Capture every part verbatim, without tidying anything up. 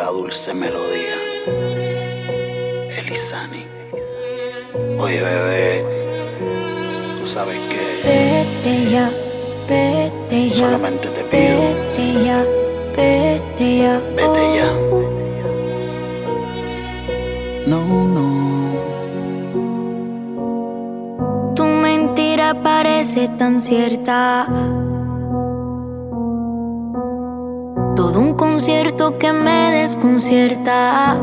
dulce melodía. Elizani. Oye, bebé, tú sabes que Vete ya, vete ya, solamente te pido, vete ya, vete ya, vete ya. oh. No, no. Tu mentira parece tan cierta. Todo un concierto que me desconcierta.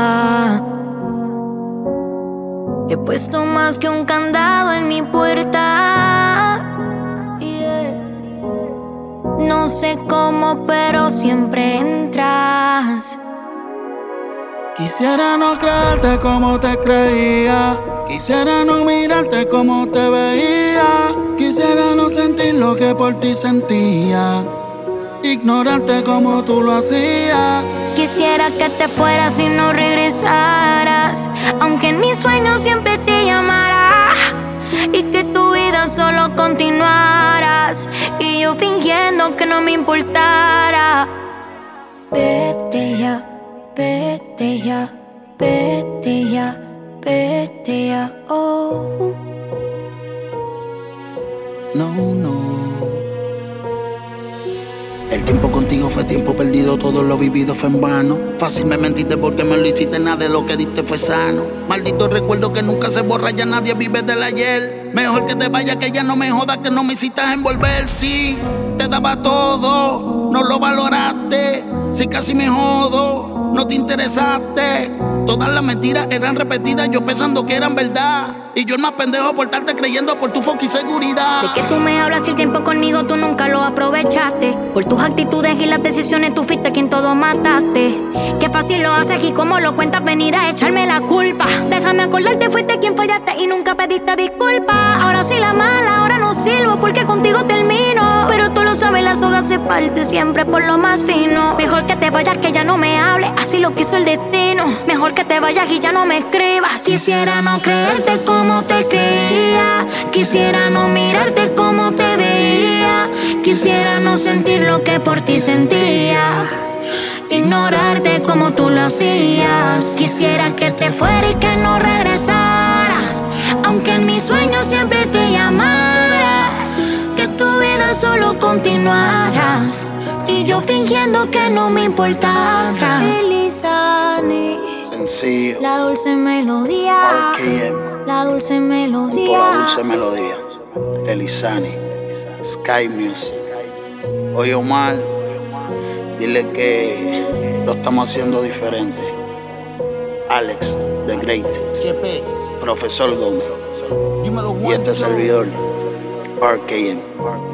He puesto más que un candado en mi puerta. Yeah. No sé cómo, pero siempre entras. Quisiera no creerte como te creía. Quisiera no mirarte como te veía. Quisiera no sentir lo que por ti sentía. Ignorarte como tú lo hacías. Quisiera que te fueras y no regresaras, aunque en mis sueños siempre te llamara, y que tu vida solo continuaras, y yo fingiendo que no me importara. Vete ya, vete ya, vete ya, vete ya, oh. No, no. El tiempo contigo fue tiempo perdido, todo lo vivido fue en vano. Fácil me mentiste porque me lo hiciste, nada de lo que diste fue sano. Maldito recuerdo que nunca se borra, ya nadie vive del ayer. Mejor que te vaya, que ya no me jodas, que no me hiciste envolver. Sí, te daba todo, no lo valoraste. Sí, casi me jodo, no te interesaste. Todas las mentiras eran repetidas, yo pensando que eran verdad. Y yo el más pendejo por estarte creyendo por tu foco y seguridad. De que tú me hablas y el tiempo conmigo tú nunca lo aprovechaste. Por tus actitudes y las decisiones tú fuiste quien todo mataste. Qué fácil lo haces y cómo lo cuentas, venir a echarme la culpa. Déjame acordarte, fuiste quien fallaste y nunca pediste disculpas. Ahora soy la mala, ahora no sirvo porque contigo termino. Pero tú lo sabes, la soga se parte siempre por lo más fino. Mejor que te vayas, que ya no me hables, así lo quiso el destino. Mejor que te vayas y ya no me escribas. Quisiera no creerte como te creía. Quisiera no mirarte como te veía. Quisiera no sentir lo que por ti sentía. Ignorarte como tú lo hacías. Quisiera que te fuera y que no regresaras, aunque en mis sueños siempre te llamara. Que tu vida solo continuaras, y yo fingiendo que no me importara. Elizani, sencillo. la dulce melodía. R K M. La dulce melodía. Junto a la dulce melodía. Elizani. Sky Music. Oye, Omar, dile que lo estamos haciendo diferente. Alex, The Greatest. Profesor Gómez. Y este servidor, R K M.